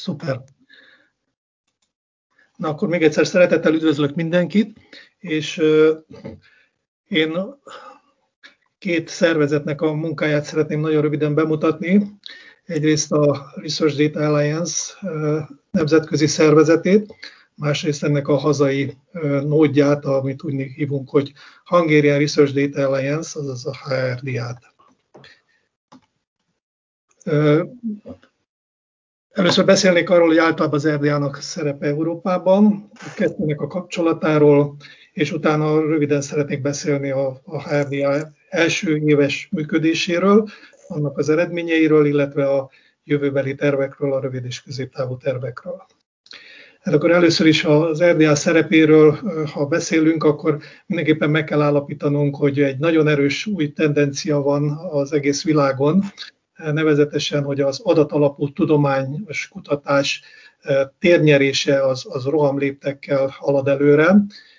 Szuper. Na akkor még egyszer szeretettel üdvözlök mindenkit, és én két szervezetnek a munkáját szeretném nagyon röviden bemutatni. Egyrészt a Research Data Alliance nemzetközi szervezetét, másrészt ennek a hazai nódját, amit úgy hívunk, hogy Hungarian Research Data Alliance, azaz a HRDA-t. Először beszélnék arról, hogy általában az RDA-nak szerepe Európában, a kettőnek a kapcsolatáról, és utána röviden szeretnék beszélni a HRDA első éves működéséről, annak az eredményeiről, illetve a jövőbeli tervekről, a rövid és középtávú tervekről. Hát akkor először is az RDA szerepéről, ha beszélünk, akkor mindenképpen meg kell állapítanunk, hogy egy nagyon erős új tendencia van az egész világon, nevezetesen, hogy az adatalapú tudományos kutatás térnyerése az rohamléptekkel halad előre.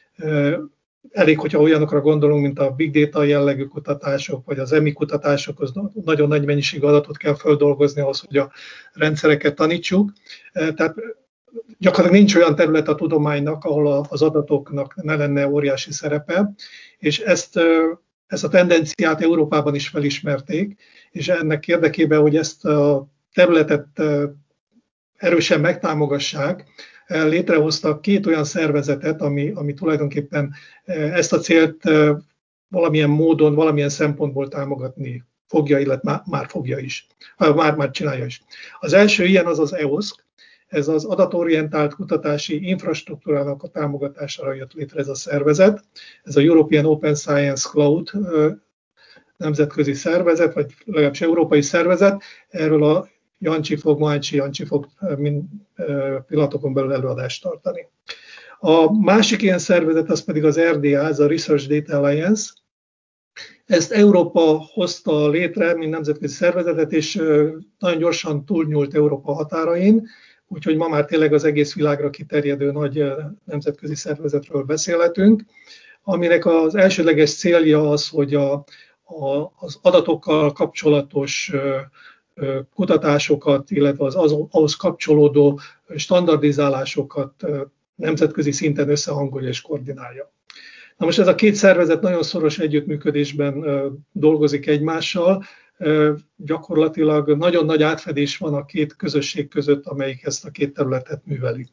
Elég, hogyha olyanokra gondolunk, mint a big data jellegű kutatások, vagy az EMI kutatások, az nagyon nagy mennyiségű adatot kell feldolgozni ahhoz, hogy a rendszereket tanítsuk. Tehát gyakorlatilag nincs olyan terület a tudománynak, ahol az adatoknak ne lenne óriási szerepe, és ezt a tendenciát Európában is felismerték, és ennek érdekében, hogy ezt a területet erősen megtámogassák, létrehoztak két olyan szervezetet, ami tulajdonképpen ezt a célt valamilyen módon, valamilyen szempontból támogatni fogja, illetve már fogja is, már csinálja is. Az első ilyen az EOSC, ez az adatorientált kutatási infrastruktúrának a támogatására jött létre ez a szervezet. Ez a European Open Science Cloud nemzetközi szervezet, vagy legalábbis európai szervezet. Erről a Máncsi Jancsi fog pillanatokon belül előadást tartani. A másik ilyen szervezet az pedig az RDA, ez a Research Data Alliance. Ezt Európa hozta létre, mint nemzetközi szervezetet, és nagyon gyorsan túlnyúlt Európa határain, úgyhogy ma már tényleg az egész világra kiterjedő nagy nemzetközi szervezetről beszélhetünk, aminek az elsődleges célja az, hogy az adatokkal kapcsolatos kutatásokat, illetve ahhoz kapcsolódó standardizálásokat nemzetközi szinten összehangolja és koordinálja. Na most ez a két szervezet nagyon szoros együttműködésben dolgozik egymással, gyakorlatilag nagyon nagy átfedés van a két közösség között, amelyik ezt a két területet műveli.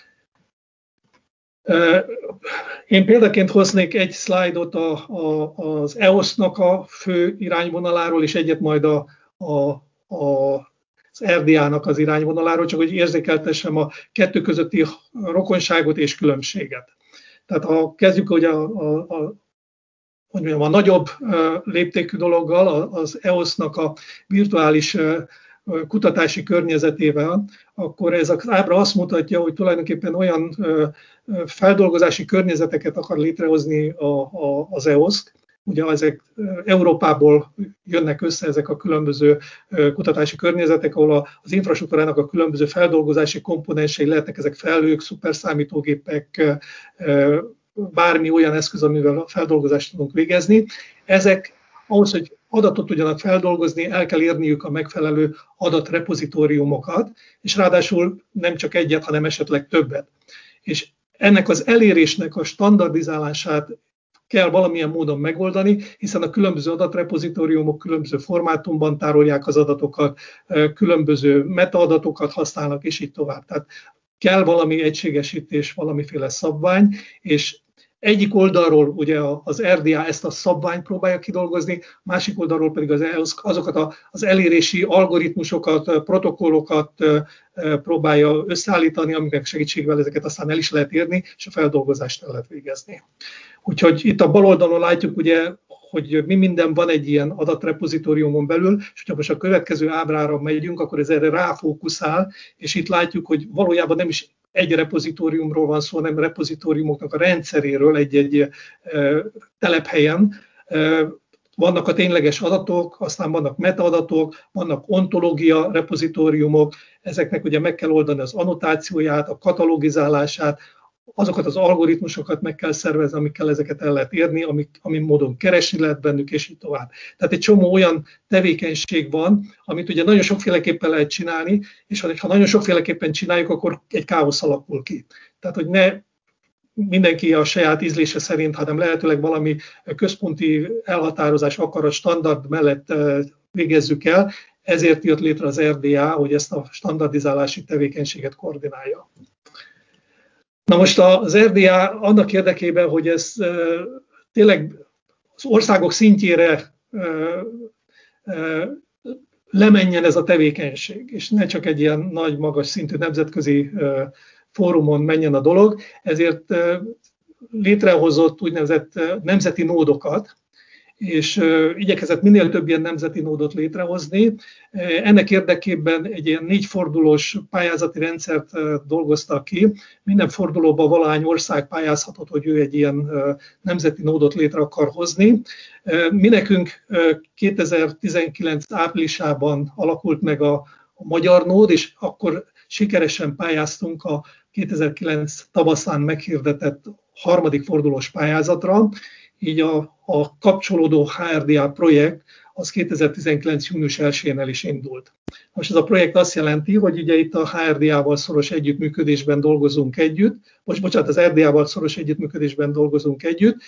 Én példaként hoznék egy szlájdot az EOSZ-nak a fő irányvonaláról, és egyet majd az RDA-nak az irányvonaláról, csak hogy érzékeltessem a kettő közötti rokonságot és különbséget. Tehát ha kezdjük ugye a nagyobb léptékű dologgal, az EOSZ-nak a virtuális kutatási környezetével, akkor ez az ábra azt mutatja, hogy tulajdonképpen olyan feldolgozási környezeteket akar létrehozni az EOSZ. Ugye ezek Európából jönnek össze ezek a különböző kutatási környezetek, ahol az infrastruktúrának a különböző feldolgozási komponensei lehetnek, ezek felhők, szuperszámítógépek, bármi olyan eszköz, amivel a feldolgozást tudunk végezni. Ezek ahhoz, hogy adatot tudjanak feldolgozni, el kell érniük a megfelelő adatrepozitóriumokat, és ráadásul nem csak egyet, hanem esetleg többet. És ennek az elérésnek a standardizálását kell valamilyen módon megoldani, hiszen a különböző adatrepozitóriumok különböző formátumban tárolják az adatokat, különböző metaadatokat használnak, és így tovább. Tehát kell valami egységesítés, valamiféle szabvány, és egyik oldalról ugye az RDA ezt a szabványt próbálja kidolgozni, másik oldalról pedig azokat az elérési algoritmusokat, protokollokat próbálja összeállítani, amiknek segítségével ezeket aztán el is lehet érni, és a feldolgozást el lehet végezni. Úgyhogy itt a bal oldalon látjuk ugye, hogy mi minden van egy ilyen adatrepozitóriumon belül, és hogyha most a következő ábrára megyünk, akkor ez erre ráfókuszál, és itt látjuk, hogy valójában nem is egy repozitóriumról van szó, hanem repozitóriumoknak a rendszeréről egy-egy telephelyen. Vannak a tényleges adatok, aztán vannak metaadatok, vannak ontológia repozitóriumok, ezeknek ugye meg kell oldani az annotációját, a katalogizálását, azokat az algoritmusokat meg kell szervezni, amikkel ezeket el lehet érni, ami módon keresni lehet bennük, és így tovább. Tehát egy csomó olyan tevékenység van, amit ugye nagyon sokféleképpen lehet csinálni, és ha nagyon sokféleképpen csináljuk, akkor egy káosz alakul ki. Tehát, hogy ne mindenki a saját ízlése szerint, hanem lehetőleg valami központi elhatározás, akarat, standard mellett végezzük el, ezért jött létre az RDA, hogy ezt a standardizálási tevékenységet koordinálja. Na most az RDA annak érdekében, hogy ez tényleg az országok szintjére lemenjen ez a tevékenység, és ne csak egy ilyen nagy, magas szintű nemzetközi fórumon menjen a dolog, ezért létrehozott úgynevezett nemzeti nódokat, és igyekezett minél több ilyen nemzeti nódot létrehozni. Ennek érdekében egy ilyen 4 fordulós pályázati rendszert dolgoztak ki. Minden fordulóban valahány ország pályázhatott, hogy ő egy ilyen nemzeti nódot létre akar hozni. Mi nekünk 2019 áprilisában alakult meg a magyar nód, és akkor sikeresen pályáztunk a 2009 tavaszán meghirdetett 3. fordulós pályázatra, így a kapcsolódó HRDA projekt az 2019. június 1-én el is indult. Most ez a projekt azt jelenti, hogy ugye itt a HRDA-val szoros együttműködésben dolgozunk együtt, az RDA-val szoros együttműködésben dolgozunk együtt,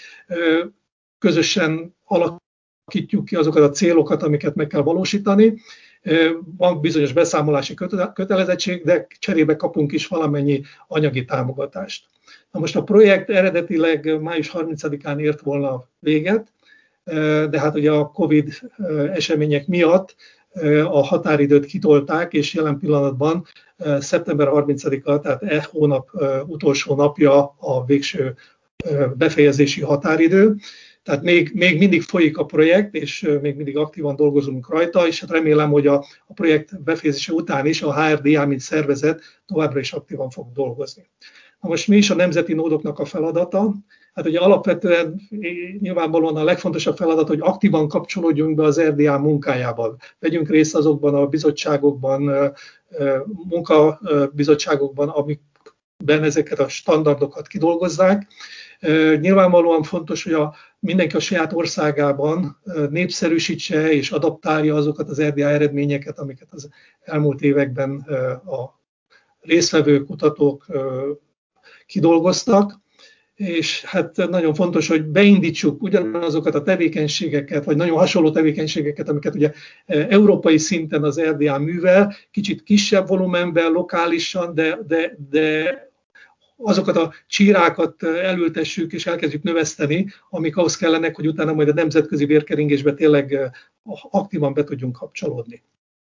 közösen alakítjuk ki azokat a célokat, amiket meg kell valósítani. Van bizonyos beszámolási kötelezettség, de cserébe kapunk is valamennyi anyagi támogatást. Na most a projekt eredetileg május 30-án ért volna véget, de hát ugye a Covid események miatt a határidőt kitolták, és jelen pillanatban szeptember 30-a, tehát hónap utolsó napja a végső befejezési határidő. Tehát még mindig folyik a projekt, és még mindig aktívan dolgozunk rajta, és hát remélem, hogy a projekt befejezése után is a HRDA, mint szervezet továbbra is aktívan fog dolgozni. Na most mi is a nemzeti nódoknak a feladata? Hát ugye alapvetően nyilvánvalóan a legfontosabb feladat, hogy aktívan kapcsolódjunk be az RDA munkájában. Vegyünk részt azokban a bizottságokban, munkabizottságokban, amikben ezeket a standardokat kidolgozzák. Nyilvánvalóan fontos, hogy mindenki a saját országában népszerűsítse és adaptálja azokat az RDA eredményeket, amiket az elmúlt években a résztvevő kutatók kidolgoztak, és hát nagyon fontos, hogy beindítsuk ugyanazokat a tevékenységeket, vagy nagyon hasonló tevékenységeket, amiket ugye európai szinten az RDA művel, kicsit kisebb volumenben, lokálisan, de azokat a csírákat elültessük és elkezdjük növeszteni, amik ahhoz kellenek, hogy utána majd a nemzetközi vérkeringésbe tényleg aktívan be tudjunk kapcsolódni.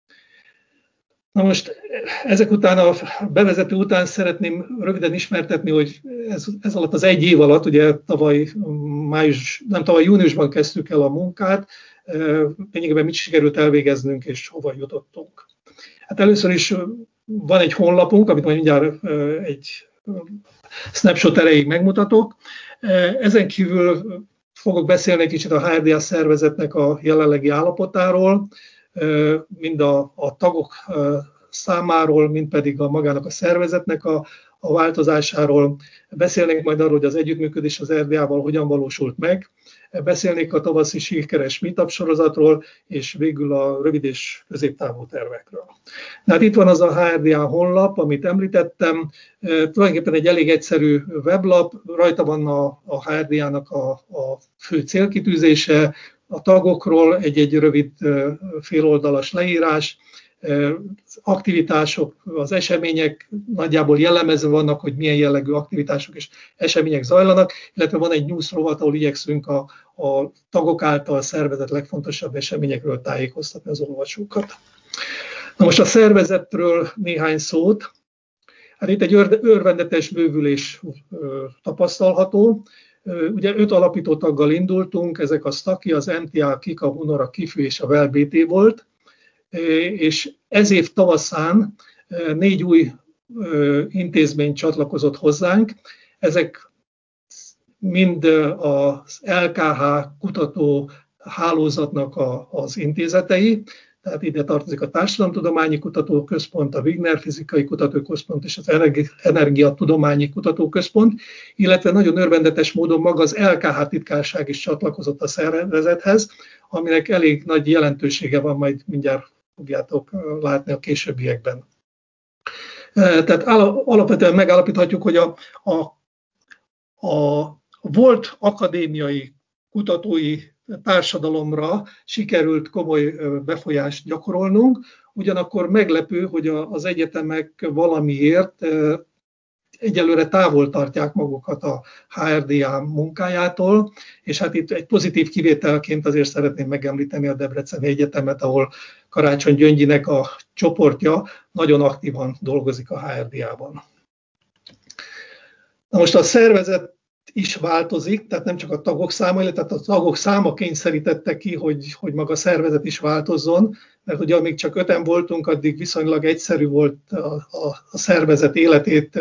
Na most ezek után, a bevezető után szeretném röviden ismertetni, hogy ez alatt az 1 év alatt, ugye tavaly júniusban kezdtük el a munkát, lényegében mit sikerült elvégeznünk és hova jutottunk. Hát először is van egy honlapunk, amit majd mindjárt egy snapshot erejéig megmutatok. Ezen kívül fogok beszélni egy kicsit a HRDA szervezetnek a jelenlegi állapotáról, mind a tagok számáról, mind pedig magának a szervezetnek a változásáról. Beszélnék majd arról, hogy az együttműködés az RDA-val hogyan valósult meg. Beszélnék a tavaszi sikeres meetup sorozatról, és végül a rövid és középtávú tervekről. Hát itt van az a HRDA honlap, amit említettem. Tulajdonképpen egy elég egyszerű weblap, rajta van a HRDA-nak a fő célkitűzése, a tagokról egy rövid féloldalas leírás, az aktivitások, az események nagyjából jellemezve vannak, hogy milyen jellegű aktivitások és események zajlanak, illetve van egy news rovat, ahol igyekszünk a tagok által szervezett legfontosabb eseményekről tájékoztatni az olvasókat. Na most a szervezetről néhány szót. Hát itt egy örvendetes bővülés tapasztalható. Ugye 5 alapító taggal indultunk, ezek a STAKI, az MTA, a KIK, a HUNOR, a KIFÜ és a WellBT volt, és ez év tavaszán 4 új intézmény csatlakozott hozzánk. Ezek mind az LKH kutató hálózatnak az intézetei, tehát ide tartozik a Társadalomtudományi Kutatóközpont, a Wigner Fizikai Kutatóközpont és az Energiatudományi Kutatóközpont, illetve nagyon örvendetes módon maga az LKH titkárság is csatlakozott a szervezethez, aminek elég nagy jelentősége van, majd mindjárt fogjátok látni a későbbiekben. Tehát alapvetően megállapíthatjuk, hogy a volt akadémiai kutatói társadalomra sikerült komoly befolyást gyakorolnunk, ugyanakkor meglepő, hogy az egyetemek valamiért egyelőre távol tartják magukat a HRDA munkájától, és hát itt egy pozitív kivételként azért szeretném megemlíteni a Debreceni Egyetemet, ahol Karácsony Gyöngyinek a csoportja nagyon aktívan dolgozik a HRDA-ban. Na most a szervezet is változik, tehát nem csak a tagok száma, illetve a tagok száma kényszerítette ki, hogy maga a szervezet is változzon, mert ugye amíg csak 5-en voltunk, addig viszonylag egyszerű volt a szervezet életét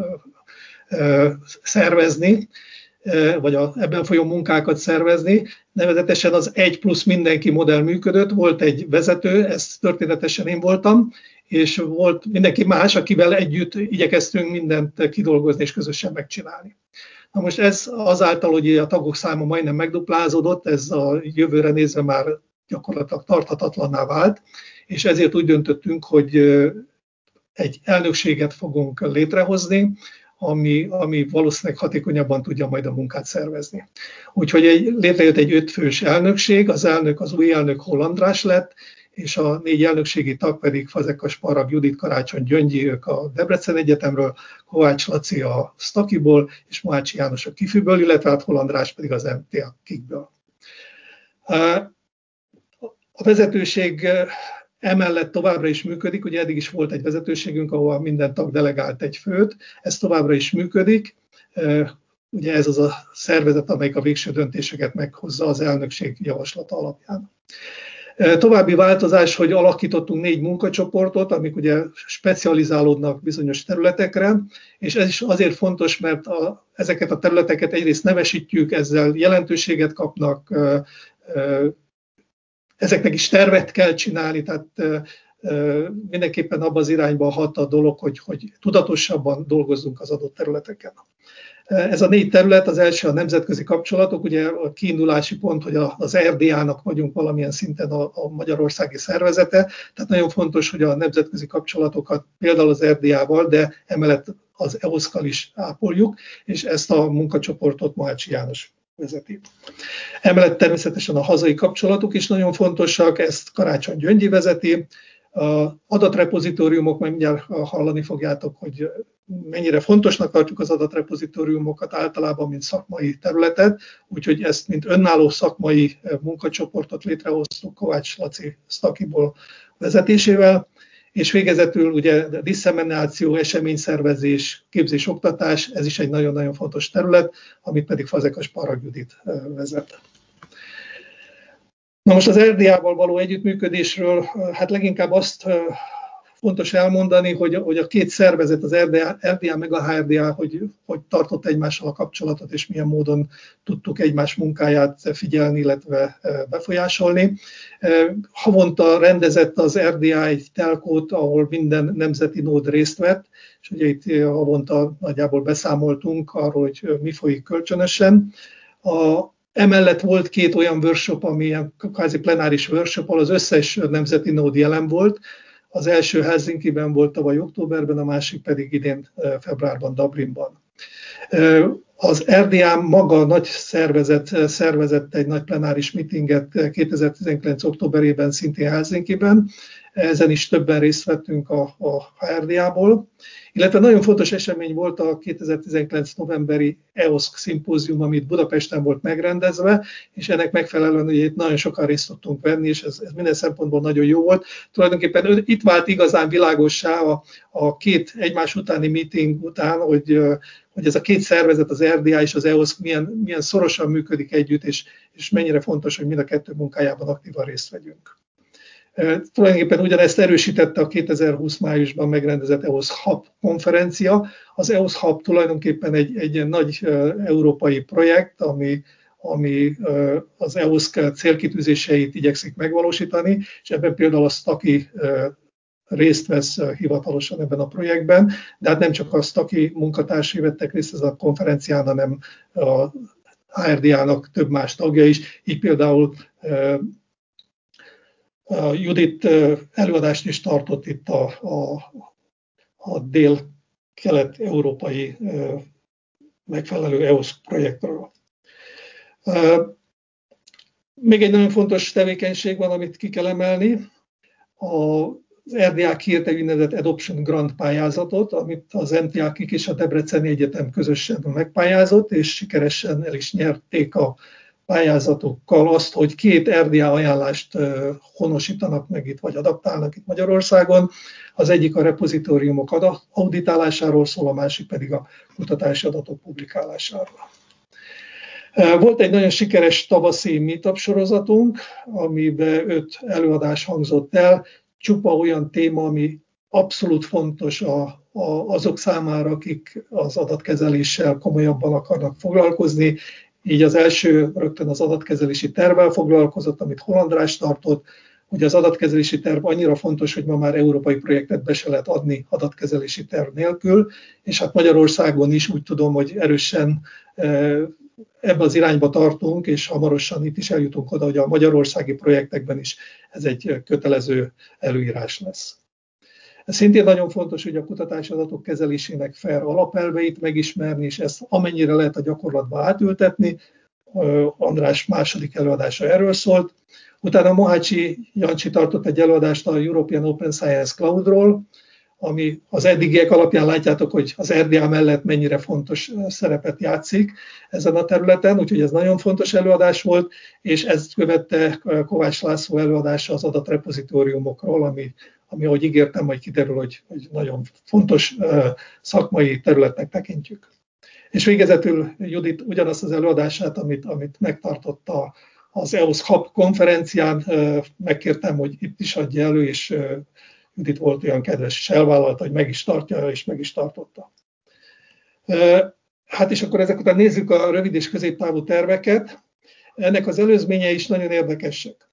szervezni, vagy ebben folyó munkákat szervezni. Nevezetesen az 1 plusz mindenki modell működött, volt egy vezető, ez történetesen én voltam, és volt mindenki más, akivel együtt igyekeztünk mindent kidolgozni és közösen megcsinálni. Na most ez azáltal, hogy a tagok száma majdnem megduplázódott, ez a jövőre nézve már gyakorlatilag tarthatatlanná vált, és ezért úgy döntöttünk, hogy egy elnökséget fogunk létrehozni, ami valószínűleg hatékonyabban tudja majd a munkát szervezni. Úgyhogy létrejött egy 5 fős elnökség, az új elnök Holl András lett, és a 4 elnökségi tag pedig Fazekas Parag Judit, Karácsony Gyöngyi, ők a Debrecen Egyetemről, Kovács Laci a Sztakiból, és Mohácsi János a Kifiből, illetve hát Holl András pedig az MTA Kikből. A vezetőség emellett továbbra is működik, ugye eddig is volt egy vezetőségünk, ahol minden tag delegált egy főt, ez továbbra is működik. Ugye ez az a szervezet, amelyik a végső döntéseket meghozza az elnökség javaslata alapján. További változás, hogy alakítottunk 4 munkacsoportot, amik ugye specializálódnak bizonyos területekre, és ez is azért fontos, mert ezeket a területeket egyrészt nevesítjük, ezzel jelentőséget kapnak, ezeknek is tervet kell csinálni, tehát mindenképpen abban az irányba hat a dolog, hogy tudatosabban dolgozzunk az adott területeken. Ez a 4 terület, az első a nemzetközi kapcsolatok, ugye a kiindulási pont, hogy az RDA-nak vagyunk valamilyen szinten a magyarországi szervezete, tehát nagyon fontos, hogy a nemzetközi kapcsolatokat például az RDA-val, de emellett az EOSZ-kal is ápoljuk, és ezt a munkacsoportot Mohácsi János vezeti. Emellett természetesen a hazai kapcsolatok is nagyon fontosak, ezt Karácsony Gyöngyi vezeti. A adatrepozitóriumok, majd mindjárt hallani fogjátok, hogy mennyire fontosnak tartjuk az adatrepozitóriumokat általában, mint szakmai területet, úgyhogy ezt, mint önálló szakmai munkacsoportot létrehoztuk Kovács Laci Sztakiból vezetésével, és végezetül ugye disszemináció, eseményszervezés, képzés-oktatás, ez is egy nagyon-nagyon fontos terület, amit pedig Fazekas Parag Judit vezet. Na most az RDA-val való együttműködésről, hát leginkább azt fontos elmondani, hogy a 2 szervezet, az RDA meg a HRDA, hogy tartott egymással a kapcsolatot, és milyen módon tudtuk egymás munkáját figyelni, illetve befolyásolni. Havonta rendezett az RDA egy telkót, ahol minden nemzeti nód részt vett, és ugye itt havonta nagyjából beszámoltunk arról, hogy mi folyik kölcsönösen. Emellett volt 2 olyan workshop, ami ilyen kvázi plenáris workshop, ahol az összes nemzeti nód jelen volt. Az első Helsinkiben volt tavaly októberben, a másik pedig idén februárban Dublinban. Az RDA maga nagy szervezett egy nagy plenáris meetinget 2019. októberében szintén Helsinkiben. Ezen is többen részt vettünk a HRDA-ból. Illetve nagyon fontos esemény volt a 2019. novemberi EOSZ szimpózium, amit Budapesten volt megrendezve, és ennek megfelelően ugye itt nagyon sokan részt tudtunk venni, és ez minden szempontból nagyon jó volt. Tulajdonképpen itt vált igazán világossá a 2 egymás utáni meeting után, hogy ez a 2 szervezet, az RDA és az EOSZ milyen szorosan működik együtt, és mennyire fontos, hogy mind a 2 munkájában aktívan részt vegyünk. Tulajdonképpen ugyanezt erősítette a 2020 májusban megrendezett EOSZ Hub konferencia. Az EOSZ Hub tulajdonképpen egy nagy európai projekt, ami az EOSZK célkitűzéseit igyekszik megvalósítani, és ebben például a STAKI részt vesz hivatalosan ebben a projektben, de hát nem csak a STAKI munkatársai vettek részt ezen a konferencián, hanem a HRDA-nak több más tagja is, így például a Judit előadást is tartott itt a dél-kelet-európai megfelelő EOSZ projektről. Még egy nagyon fontos tevékenység van, amit ki kell emelni. Az RDA kiírt egy úgynevezett Adoption Grant pályázatot, amit az MTA-KIK és a Debreceni Egyetem közösen megpályázott, és sikeresen el is nyerték a pályázatokkal azt, hogy 2 RDA ajánlást honosítanak meg itt, vagy adaptálnak itt Magyarországon. Az egyik a repozitóriumok auditálásáról szól, a másik pedig a kutatási adatok publikálásáról. Volt egy nagyon sikeres tavaszi meetup sorozatunk, amiben 5 előadás hangzott el, csupa olyan téma, ami abszolút fontos azok számára, akik az adatkezeléssel komolyabban akarnak foglalkozni. Így az első rögtön az adatkezelési tervvel foglalkozott, amit Hol András tartott. Ugye az adatkezelési terv annyira fontos, hogy ma már európai projektet be se lehet adni adatkezelési terv nélkül, és hát Magyarországon is úgy tudom, hogy erősen ebbe az irányba tartunk, és hamarosan itt is eljutunk oda, hogy a magyarországi projektekben is ez egy kötelező előírás lesz. Ez szintén nagyon fontos, hogy a kutatási adatok kezelésének fair alapelveit megismerni, és ezt amennyire lehet a gyakorlatba átültetni. András második előadása erről szólt. Utána Mohácsi Jancsi tartott egy előadást a European Open Science Cloudról, ami az eddigiek alapján látjátok, hogy az RDA mellett mennyire fontos szerepet játszik ezen a területen, úgyhogy ez nagyon fontos előadás volt, és ezt követte Kovács László előadása az adatrepozitóriumokról, ami ahogy ígértem, majd kiderül, hogy nagyon fontos szakmai területnek tekintjük. És végezetül Judit ugyanazt az előadását, amit megtartott az EOSZ Hub konferencián, megkértem, hogy itt is adja elő, és Judit volt olyan kedves, és elvállalta, hogy meg is tartja, és meg is tartotta. Hát és akkor ezek után nézzük a rövid és középtávú terveket. Ennek az előzményei is nagyon érdekesek.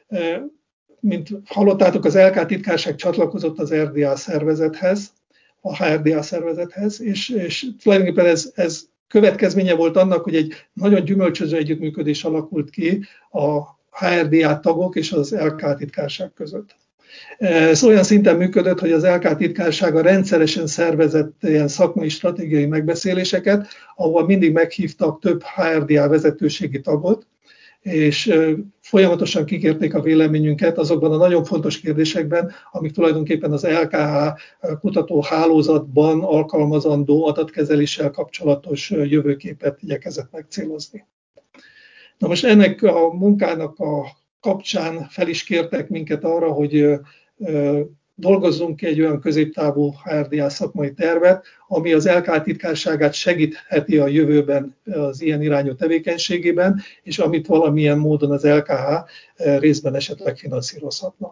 Mint hallottátok, az LK titkárság csatlakozott az RDA szervezethez, a HRDA szervezethez, és tulajdonképpen ez következménye volt annak, hogy egy nagyon gyümölcsöző együttműködés alakult ki a HRDA tagok és az LK titkárság között. Ez olyan szinten működött, hogy az LK titkársága rendszeresen szervezett ilyen szakmai stratégiai megbeszéléseket, ahol mindig meghívtak több HRDA vezetőségi tagot, és folyamatosan kikérték a véleményünket azokban a nagyon fontos kérdésekben, amik tulajdonképpen az LKH kutatóhálózatban alkalmazandó adatkezeléssel kapcsolatos jövőképet igyekezett megcélozni. Na most ennek a munkának a kapcsán fel is kértek minket arra, hogy dolgozzunk ki egy olyan középtávú HRDA szakmai tervet, ami az LK titkárságát segítheti a jövőben az ilyen irányú tevékenységében, és amit valamilyen módon az LKH részben esetleg finanszírozhatna.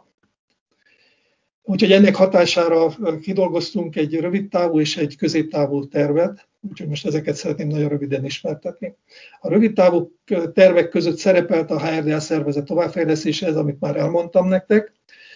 Úgyhogy ennek hatására kidolgoztunk egy rövidtávú és egy középtávú tervet, úgyhogy most ezeket szeretném nagyon röviden ismertetni. A rövidtávú tervek között szerepelt a HRDA szervezet továbbfejlesztése, ez amit már elmondtam nektek.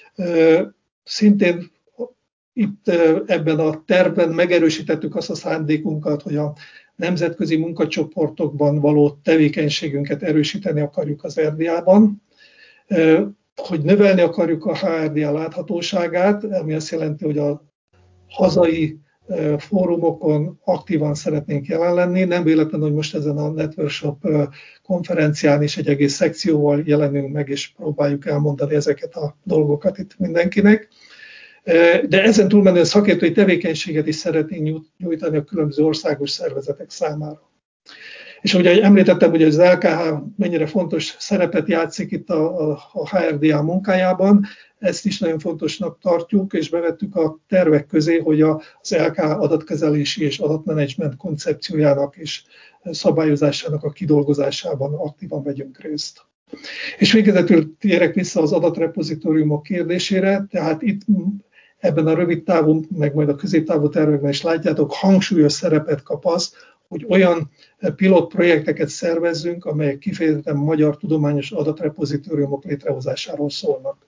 Szintén itt ebben a tervben megerősítettük azt a szándékunkat, hogy a nemzetközi munkacsoportokban való tevékenységünket erősíteni akarjuk az RDA-ban, hogy növelni akarjuk a HRDA láthatóságát, ami azt jelenti, hogy a hazai fórumokon aktívan szeretnénk jelen lenni. Nem véletlen, hogy most ezen a Networkshop konferencián is egy egész szekcióval jelenünk meg, és próbáljuk elmondani ezeket a dolgokat itt mindenkinek. De ezen túlmenően szakértői tevékenységet is szeretnénk nyújtani a különböző országos szervezetek számára. És ugye említettem, hogy az LKH mennyire fontos szerepet játszik itt a HRDA munkájában, ezt is nagyon fontosnak tartjuk, és bevettük a tervek közé, hogy az LK adatkezelési és adatmenedzsment koncepciójának és szabályozásának a kidolgozásában aktívan vegyünk részt. És végezetül térek vissza az adatrepozitóriumok kérdésére, tehát itt ebben a rövid távú, meg majd a középtávú tervekben is látjátok, hangsúlyos szerepet kap az, hogy olyan pilotprojekteket szervezzünk, amelyek kifejezetten magyar tudományos adatrepozitóriumok létrehozásáról szólnak.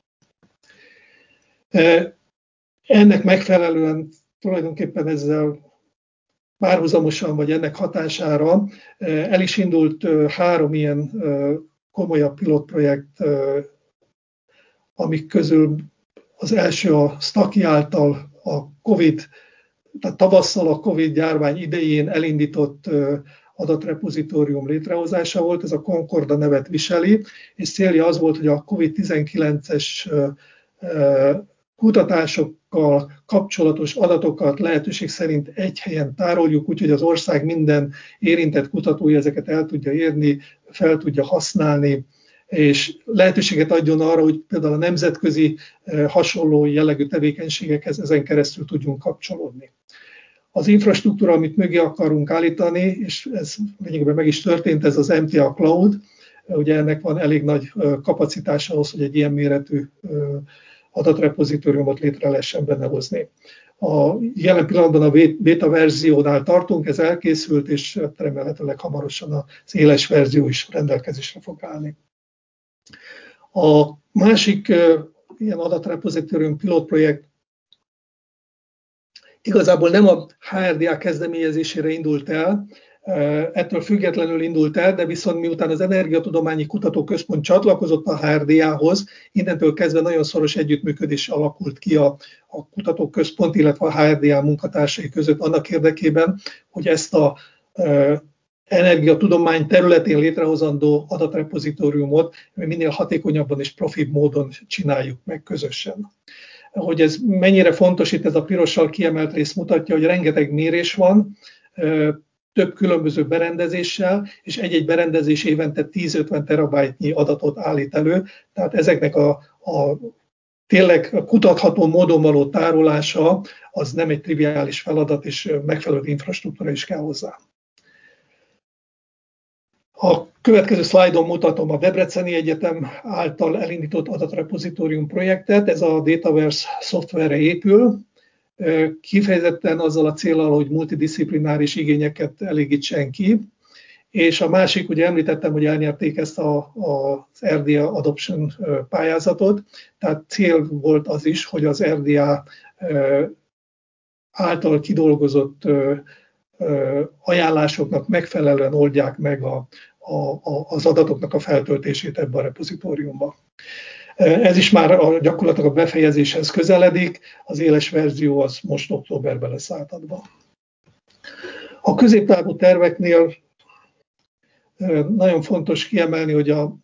Ennek megfelelően tulajdonképpen ezzel párhuzamosan, vagy ennek hatására el is indult 3 ilyen komolyabb pilotprojekt, amik közül az első a STAKI által a COVID, tehát tavasszal a COVID járvány idején elindított adatrepozitórium létrehozása volt, ez a Concorda nevet viseli, és célja az volt, hogy a COVID-19-es kutatásokkal kapcsolatos adatokat lehetőség szerint egy helyen tároljuk, úgyhogy az ország minden érintett kutatója ezeket el tudja érni, fel tudja használni, és lehetőséget adjon arra, hogy például a nemzetközi hasonló jellegű tevékenységekhez ezen keresztül tudjunk kapcsolódni. Az infrastruktúra, amit mögé akarunk állítani, és ez lényegében meg is történt, ez az MTA Cloud, ugye ennek van elég nagy kapacitása ahhoz, hogy egy ilyen méretű adatrepozitóriumot létre lehessen benne hozni. A jelen pillanatban a beta verziónál tartunk, ez elkészült, és remélhetőleg hamarosan az éles verzió is rendelkezésre fog állni. A másik ilyen adatrepozitórium pilotprojekt igazából nem a HRDA kezdeményezésére indult el, ettől függetlenül indult el, de viszont miután az Energiatudományi Kutatóközpont csatlakozott a HRDA-hoz, innentől kezdve nagyon szoros együttműködés alakult ki a kutatóközpont, illetve a HRDA munkatársai között annak érdekében, hogy ezt a energiatudomány területén létrehozandó adatrepozitóriumot minél hatékonyabban és profibb módon csináljuk meg közösen. Hogy ez mennyire fontos, itt ez a pirossal kiemelt rész mutatja, hogy rengeteg mérés van, több különböző berendezéssel, és egy-egy berendezés évente 10-50 terabájtnyi adatot állít elő, tehát ezeknek a tényleg kutatható módon való tárolása az nem egy triviális feladat, és megfelelő infrastruktúra is kell hozzá. A következő szlájdon mutatom a Debreceni Egyetem által elindított adatrepozitórium projektet, ez a Dataverse szoftverre épül, kifejezetten azzal a céllal, hogy multidisziplináris igényeket elégítsen ki, és a másik, ugye említettem, hogy elnyerték ezt az RDA Adoption pályázatot, tehát cél volt az is, hogy az RDA által kidolgozott ajánlásoknak megfelelően oldják meg az adatoknak a feltöltését ebbe a repozitóriumba. Ez is már gyakorlatilag a befejezéshez közeledik, az éles verzió az most októberben lesz átadva. A középtávú terveknél nagyon fontos kiemelni, hogy a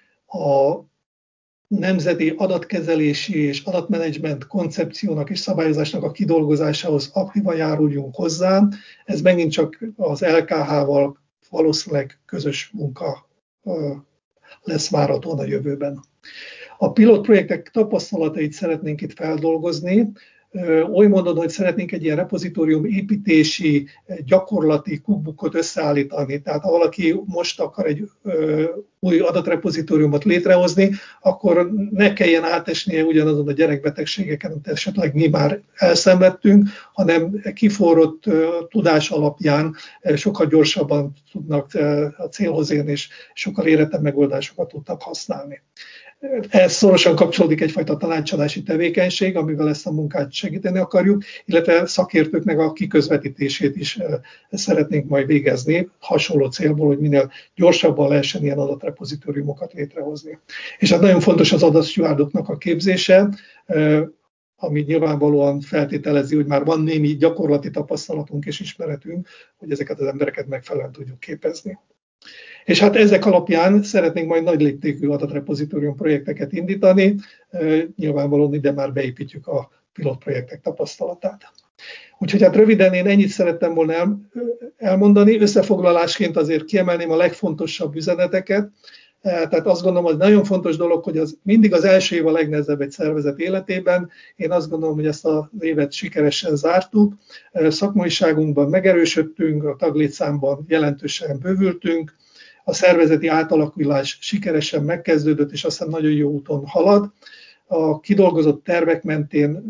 nemzeti adatkezelési és adatmenedzsment koncepciónak és szabályozásnak a kidolgozásához aktívan járuljunk hozzá. Ez megint csak az LKH-val valószínűleg közös munka lesz várhatóan a jövőben. A pilotprojektek tapasztalatait szeretnénk itt feldolgozni, oly módon, hogy szeretnénk egy ilyen repozitórium építési, gyakorlati cookbookot összeállítani. Tehát ha valaki most akar egy új adatrepozitóriumot létrehozni, akkor ne kelljen átesnie ugyanazon a gyerekbetegségeken, amit esetleg mi már elszenvedtünk, hanem kiforrott tudás alapján sokkal gyorsabban tudnak a célhoz érni, és sokkal érettebb megoldásokat tudtak használni. Ez szorosan kapcsolódik egyfajta tanácsadási tevékenység, amivel ezt a munkát segíteni akarjuk, illetve szakértőknek a kiközvetítését is szeretnénk majd végezni, hasonló célból, hogy minél gyorsabban lehessen ilyen adatrepozitóriumokat létrehozni. És hát nagyon fontos az adatstewardoknak a képzése, ami nyilvánvalóan feltételezi, hogy már van némi gyakorlati tapasztalatunk és ismeretünk, hogy ezeket az embereket megfelelően tudjuk képezni. És hát ezek alapján szeretnénk majd nagy léptékű adatrepozitórium projekteket indítani, nyilvánvalóan ide már beépítjük a pilotprojektek tapasztalatát. Úgyhogy hát röviden én ennyit szerettem volna elmondani, összefoglalásként azért kiemelném a legfontosabb üzeneteket, tehát azt gondolom, hogy nagyon fontos dolog, hogy mindig az első év a legnehezebb egy szervezet életében. Én azt gondolom, hogy ezt az évet sikeresen zártuk. Szakmaiságunkban megerősödtünk, a taglétszámban jelentősen bővültünk, a szervezeti átalakulás sikeresen megkezdődött, és aztán nagyon jó úton halad. A kidolgozott tervek mentén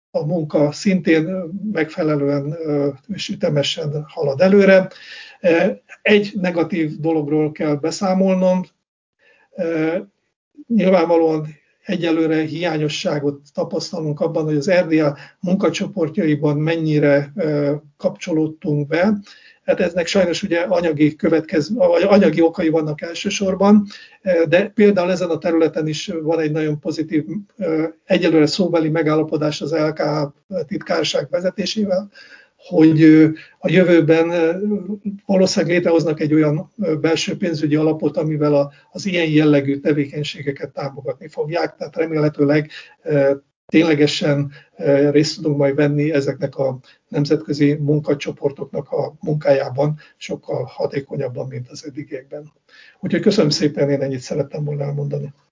a munka szintén megfelelően és ütemesen halad előre. Egy negatív dologról kell beszámolnom. Nyilvánvalóan egyelőre hiányosságot tapasztalunk abban, hogy az RDA munkacsoportjaiban mennyire kapcsolódtunk be. Hát eznek sajnos ugye anyagi okai vannak elsősorban, de például ezen a területen is van egy nagyon pozitív, egyelőre szóbeli megállapodás az LKH titkárság vezetésével, hogy a jövőben valószínűleg létrehoznak egy olyan belső pénzügyi alapot, amivel az ilyen jellegű tevékenységeket támogatni fogják, tehát remélhetőleg ténylegesen részt tudunk majd venni ezeknek a nemzetközi munkacsoportoknak a munkájában sokkal hatékonyabban, mint az eddigiekben. Úgyhogy köszönöm szépen, én ennyit szerettem volna elmondani.